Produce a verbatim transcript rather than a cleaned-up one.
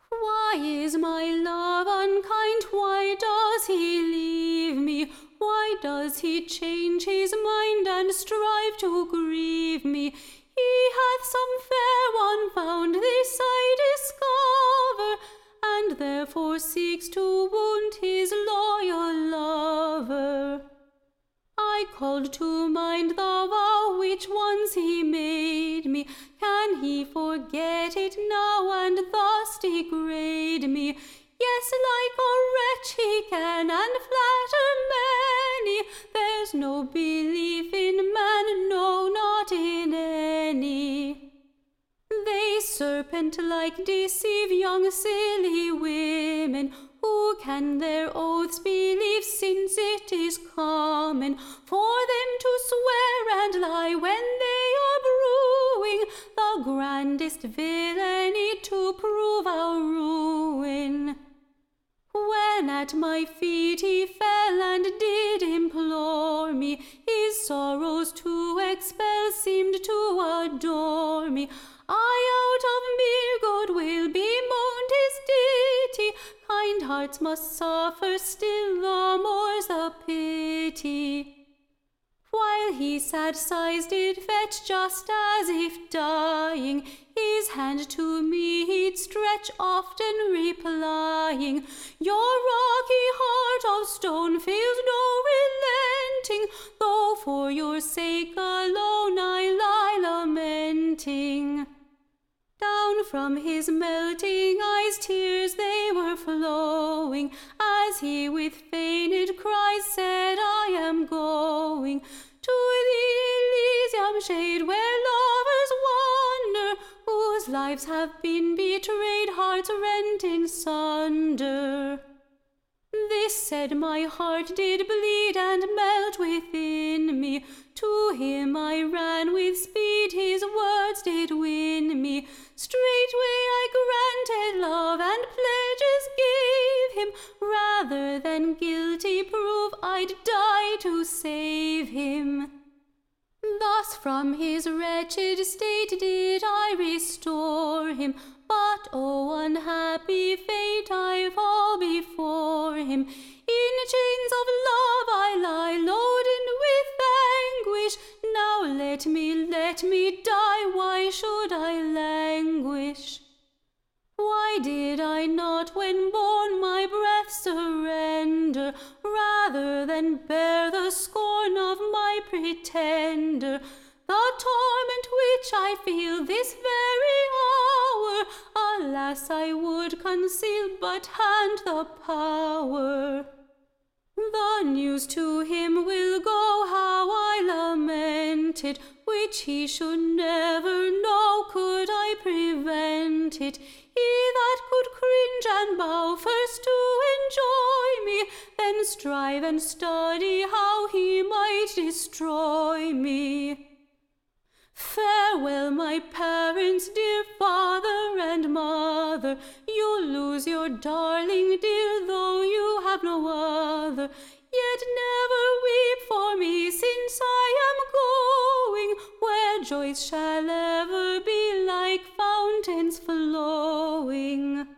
Why is my love unkind? Why does he leave me? Why does he change his mind and strive to grieve me? He hath some fair one found, this I discover, and therefore seeks to wound his loyal lover. I called to mind the vow which once he made me. Can he forget it now and thus degrade me? Yes, like a wretch he can, and flatter many. There's no belief in man, no, not in any. They serpent-like deceive young silly women. Who can their oaths believe, since it is common for them to swear and lie when they are brewing the grandest villainy to prove our ruin? When at my feet he fell and did implore me, his sorrows to expel seemed to adore me, I out of mere goodwill bemoaned his ditty. Kind hearts must suffer still, the more's the pity. While he sad sighs did fetch, just as if dying, his hand to me he'd stretch, often replying, Your rocky heart of stone feels no relenting, though for your sake alone I lie lamenting. Down from his melting eyes tears they were flowing, as he with feigned cries said, I am going to the Elysium shade, where lovers wander, whose lives have been betrayed, hearts rent in sunder. This said, my heart did bleed and melt within me. To him I ran with speed, his words did win me. Straightway I granted love, and pledges gave him. Rather than guilty prove, I'd die to save him. Thus from his wretched state did I restore him. But, oh unhappy fate, I fall before him. In chains of love I lie, loaded with anguish. Now let me, let me die, why should I languish? Why did I not, when born, my breath surrender, rather than bear the scorn of my pretender? The torment which I feel this very hour, alas, I would conceal, but hand the power. The news to him will go, how I lament it, which he should never know, could I prevent it. He that could cringe and bow first to enjoy me, then strive and study how he might destroy me. Farewell, my parents, dear father and mother, you'll lose your darling dear, though you have no other. Yet never weep for me, since I am going, where joys shall ever be like fountains flowing.